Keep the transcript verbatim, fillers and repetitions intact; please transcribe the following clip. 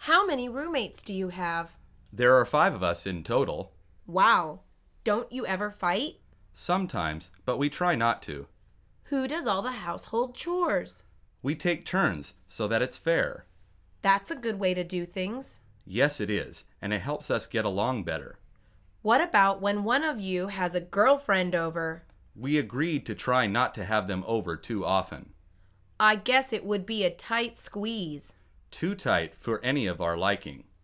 How many roommates do you have? There are five of us in total. Wow. Don't you ever fight? Sometimes, but we try not to. Who does all the household chores? We take turns so that it's fair. That's a good way to do things. Yes, it is, and it helps us get along better. What about when one of you has a girlfriend over? We agreed to try not to have them over too often. I guess it would be a tight squeeze. Too tight for any of our liking.